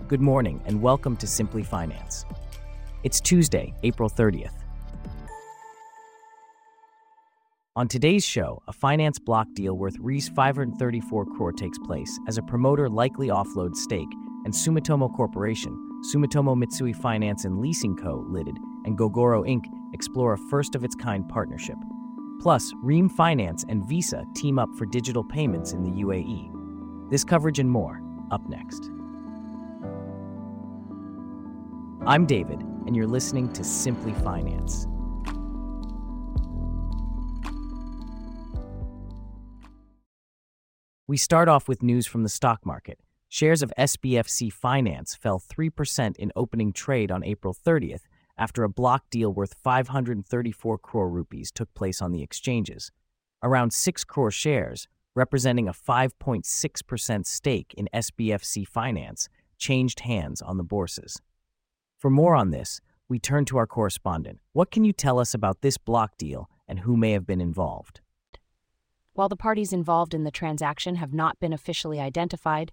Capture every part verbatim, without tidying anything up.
Good morning and welcome to Simply Finance. It's Tuesday, April thirtieth. On today's show, a finance block deal worth Rs five hundred thirty-four crore takes place as a promoter likely offloads stake, and Sumitomo Corporation, Sumitomo Mitsui Finance and Leasing Co. Limited, and Gogoro Incorporated explore a first-of-its-kind partnership. Plus, Ream Finance and Visa team up for digital payments in the U A E. This coverage and more, up next. I'm David, and you're listening to Simply Finance. We start off with news from the stock market. Shares of S B F C Finance fell three percent in opening trade on April thirtieth after a block deal worth five hundred thirty-four crore rupees took place on the exchanges. Around six crore shares, representing a five point six percent stake in S B F C Finance, changed hands on the bourses. For more on this, we turn to our correspondent. What can you tell us about this block deal and who may have been involved? While the parties involved in the transaction have not been officially identified,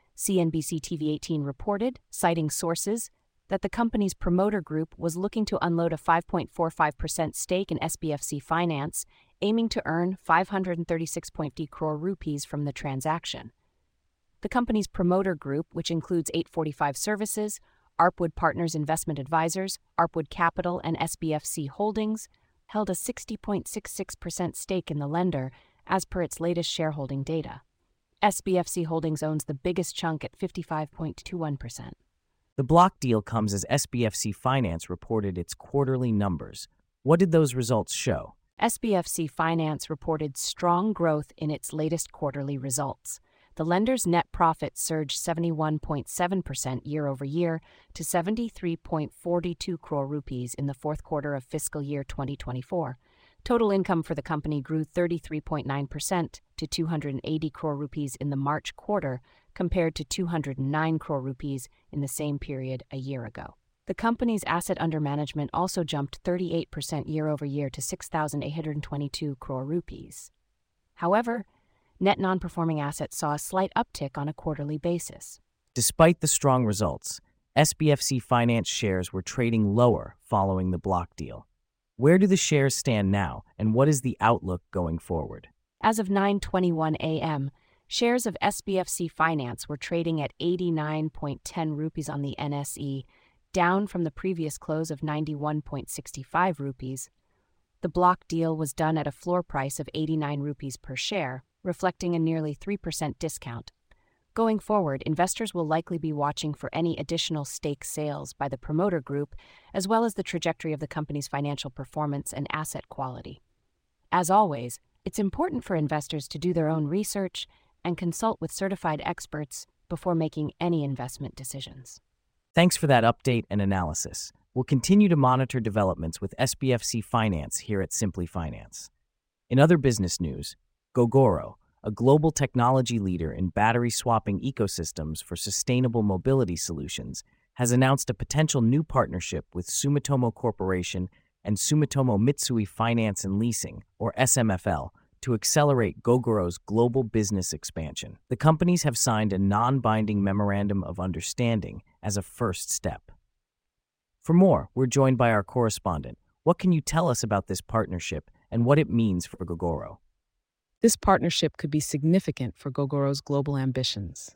C N B C T V eighteen reported, citing sources, that the company's promoter group was looking to unload a five point four five percent stake in S B F C Finance, aiming to earn five hundred thirty-six point zero crore rupees from the transaction. The company's promoter group, which includes eight forty-five Services, Arpwood Partners Investment Advisors, Arpwood Capital, and S B F C Holdings, held a sixty point six six percent stake in the lender, as per its latest shareholding data. S B F C Holdings owns the biggest chunk at fifty-five point two one percent. The block deal comes as S B F C Finance reported its quarterly numbers. What did those results show? S B F C Finance reported strong growth in its latest quarterly results. The lender's net profit surged seventy-one point seven percent year over year to seventy-three point four two crore rupees in the fourth quarter of fiscal year twenty twenty-four. Total income for the company grew thirty-three point nine percent to two hundred eighty crore rupees in the March quarter, compared to two hundred nine crore rupees in the same period a year ago. The company's asset under management also jumped thirty-eight percent year over year to six thousand eight hundred twenty-two crore rupees. However, net non-performing assets saw a slight uptick on a quarterly basis. Despite the strong results, S B F C Finance shares were trading lower following the block deal. Where do the shares stand now, and what is the outlook going forward? As of nine twenty-one a.m., shares of S B F C Finance were trading at eighty-nine point one zero rupees on the N S E, down from the previous close of ninety-one point six five rupees. The block deal was done at a floor price of eighty-nine rupees per share, reflecting a nearly three percent discount. Going forward, investors will likely be watching for any additional stake sales by the promoter group, as well as the trajectory of the company's financial performance and asset quality. As always, it's important for investors to do their own research and consult with certified experts before making any investment decisions. Thanks for that update and analysis. We'll continue to monitor developments with S B F C Finance here at Simply Finance. In other business news, Gogoro, a global technology leader in battery swapping ecosystems for sustainable mobility solutions, has announced a potential new partnership with Sumitomo Corporation and Sumitomo Mitsui Finance and Leasing, or S M F L, to accelerate Gogoro's global business expansion. The companies have signed a non-binding memorandum of understanding as a first step. For more, we're joined by our correspondent. What can you tell us about this partnership and what it means for Gogoro? This partnership could be significant for Gogoro's global ambitions.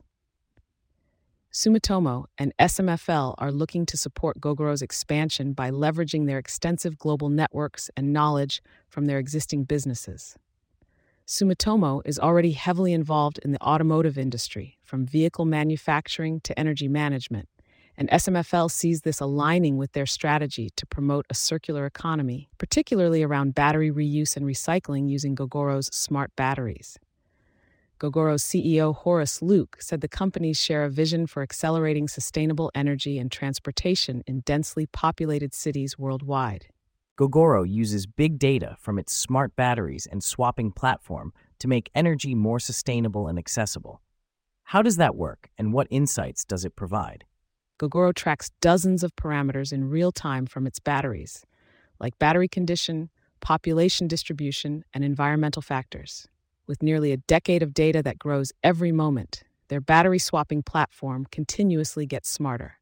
Sumitomo and S M F L are looking to support Gogoro's expansion by leveraging their extensive global networks and knowledge from their existing businesses. Sumitomo is already heavily involved in the automotive industry, from vehicle manufacturing to energy management, and S M F L sees this aligning with their strategy to promote a circular economy, particularly around battery reuse and recycling using Gogoro's smart batteries. Gogoro's C E O Horace Luke said the companies share a vision for accelerating sustainable energy and transportation in densely populated cities worldwide. Gogoro uses big data from its smart batteries and swapping platform to make energy more sustainable and accessible. How does that work, and what insights does it provide? Gogoro tracks dozens of parameters in real time from its batteries, like battery condition, population distribution, and environmental factors. With nearly a decade of data that grows every moment, their battery swapping platform continuously gets smarter.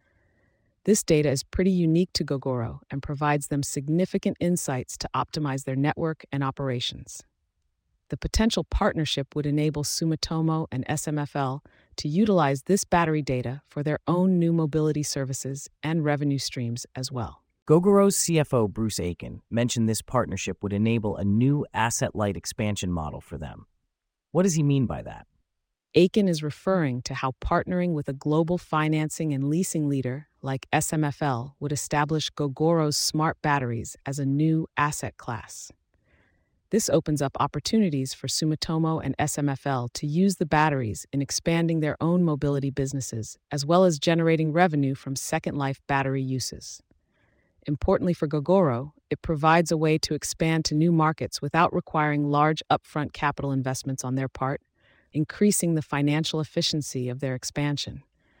This data is pretty unique to Gogoro and provides them significant insights to optimize their network and operations. The potential partnership would enable Sumitomo and S M F L to utilize this battery data for their own new mobility services and revenue streams as well. Gogoro's C F O Bruce Aiken mentioned this partnership would enable a new asset-light expansion model for them. What does he mean by that? Aiken is referring to how partnering with a global financing and leasing leader like S M F L would establish Gogoro's smart batteries as a new asset class. This opens up opportunities for Sumitomo and S M F L to use the batteries in expanding their own mobility businesses, as well as generating revenue from Second Life battery uses. Importantly for Gogoro, it provides a way to expand to new markets without requiring large upfront capital investments on their part, increasing the financial efficiency of their expansion.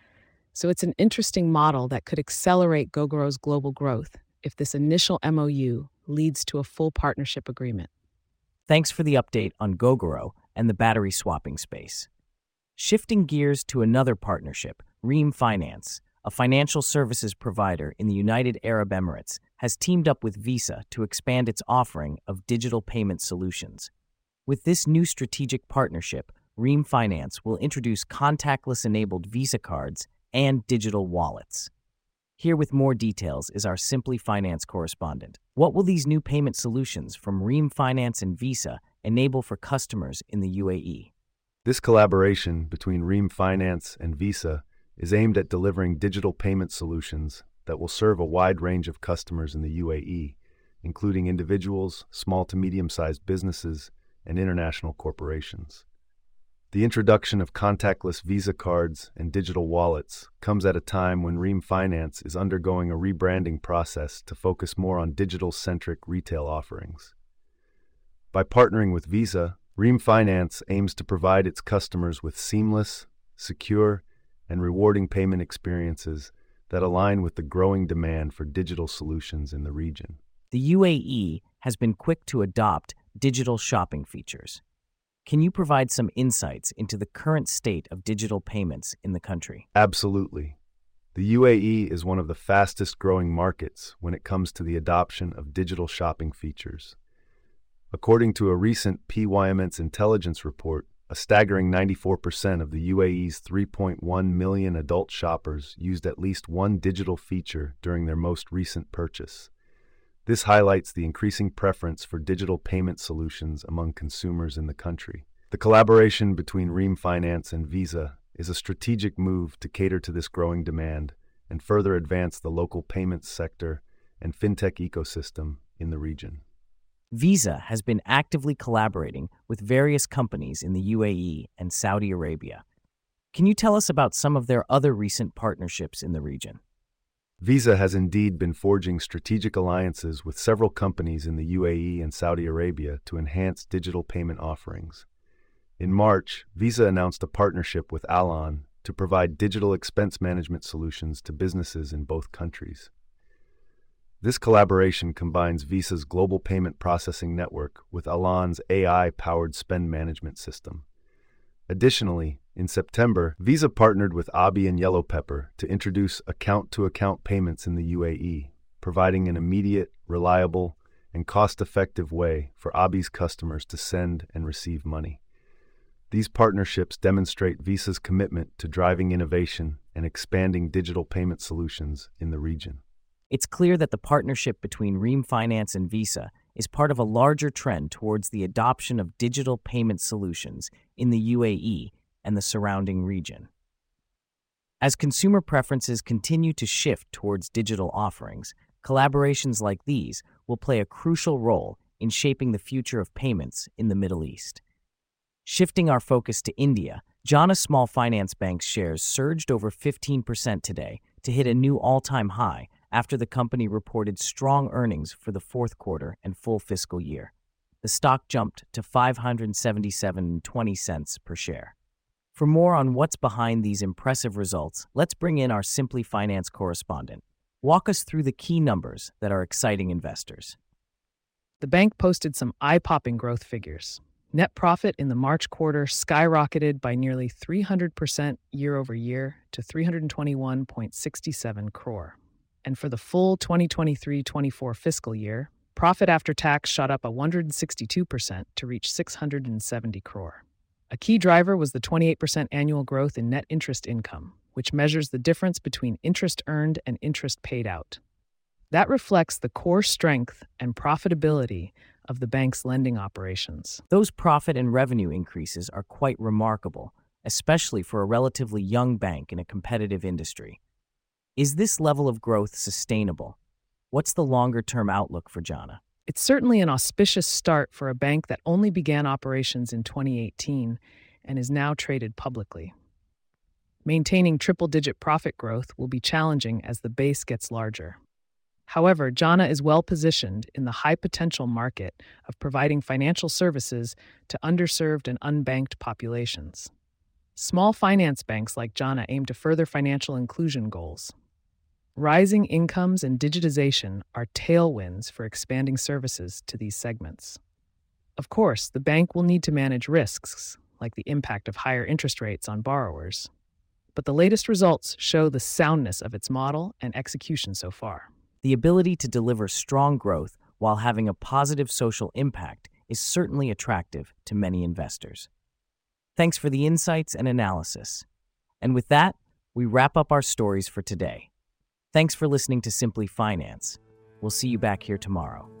So it's an interesting model that could accelerate Gogoro's global growth if this initial M O U leads to a full partnership agreement. Thanks for the update on Gogoro and the battery swapping space. Shifting gears to another partnership, Reem Finance, a financial services provider in the United Arab Emirates, has teamed up with Visa to expand its offering of digital payment solutions. With this new strategic partnership, Reem Finance will introduce contactless-enabled Visa cards and digital wallets. Here with more details is our Simply Finance correspondent. What will these new payment solutions from Reem Finance and Visa enable for customers in the U A E? This collaboration between Reem Finance and Visa is aimed at delivering digital payment solutions that will serve a wide range of customers in the U A E, including individuals, small to medium-sized businesses, and international corporations. The introduction of contactless Visa cards and digital wallets comes at a time when Reem Finance is undergoing a rebranding process to focus more on digital-centric retail offerings. By partnering with Visa, Reem Finance aims to provide its customers with seamless, secure, and rewarding payment experiences that align with the growing demand for digital solutions in the region. The U A E has been quick to adopt digital shopping features. Can you provide some insights into the current state of digital payments in the country? Absolutely. The U A E is one of the fastest growing markets when it comes to the adoption of digital shopping features. According to a recent P Y M N's intelligence report, a staggering ninety-four percent of the U A E's three point one million adult shoppers used at least one digital feature during their most recent purchase. This highlights the increasing preference for digital payment solutions among consumers in the country. The collaboration between Reem Finance and Visa is a strategic move to cater to this growing demand and further advance the local payments sector and fintech ecosystem in the region. Visa has been actively collaborating with various companies in the U A E and Saudi Arabia. Can you tell us about some of their other recent partnerships in the region? Visa has indeed been forging strategic alliances with several companies in the U A E and Saudi Arabia to enhance digital payment offerings. In March, Visa announced a partnership with Alon to provide digital expense management solutions to businesses in both countries. This collaboration combines Visa's global payment processing network with Alon's A I-powered spend management system. Additionally, in September, Visa partnered with Abi and Yellow Pepper to introduce account-to-account payments in the U A E, providing an immediate, reliable, and cost-effective way for Abi's customers to send and receive money. These partnerships demonstrate Visa's commitment to driving innovation and expanding digital payment solutions in the region. It's clear that the partnership between Reem Finance and Visa is part of a larger trend towards the adoption of digital payment solutions in the U A E and the surrounding region. As consumer preferences continue to shift towards digital offerings, collaborations like these will play a crucial role in shaping the future of payments in the Middle East. Shifting our focus to India, Jana Small Finance Bank's shares surged over fifteen percent today to hit a new all-time high after the company reported strong earnings for the fourth quarter and full fiscal year. The stock jumped to five hundred seventy-seven dollars and twenty cents per share. For more on what's behind these impressive results, let's bring in our Simply Finance correspondent. Walk us through the key numbers that are exciting investors. The bank posted some eye-popping growth figures. Net profit in the March quarter skyrocketed by nearly three hundred percent year over year to three hundred twenty-one point six seven crore. And for the full twenty twenty-three twenty-four fiscal year, profit after tax shot up one hundred sixty-two percent to reach six hundred seventy crore. A key driver was the twenty-eight percent annual growth in net interest income, which measures the difference between interest earned and interest paid out. That reflects the core strength and profitability of the bank's lending operations. Those profit and revenue increases are quite remarkable, especially for a relatively young bank in a competitive industry. Is this level of growth sustainable? What's the longer-term outlook for Jana? It's certainly an auspicious start for a bank that only began operations in twenty eighteen and is now traded publicly. Maintaining triple-digit profit growth will be challenging as the base gets larger. However, Jana is well-positioned in the high-potential market of providing financial services to underserved and unbanked populations. Small finance banks like Jana aim to further financial inclusion goals. Rising incomes and digitization are tailwinds for expanding services to these segments. Of course, the bank will need to manage risks, like the impact of higher interest rates on borrowers. But the latest results show the soundness of its model and execution so far. The ability to deliver strong growth while having a positive social impact is certainly attractive to many investors. Thanks for the insights and analysis. And with that, we wrap up our stories for today. Thanks for listening to Simply Finance. We'll see you back here tomorrow.